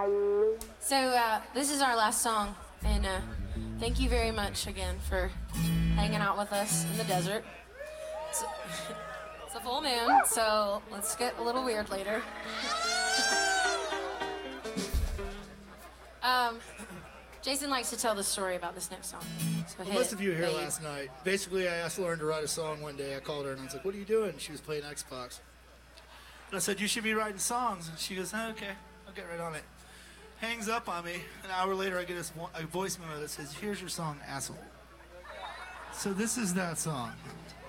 So this is our last song, and thank you very much again for hanging out with us in the desert. It's a full moon, so let's get a little weird later. Jason likes to tell the story about this next song. So well, most of you were here last night. Basically, I asked Lauren to write a song one day. I called her and I was like, "What are you doing?" She was playing Xbox. And I said, "You should be writing songs." And she goes, "Okay, I'll get right on it." Hangs up on me. An hour later, I get a voice memo that says, "Here's your song, asshole." So this is that song.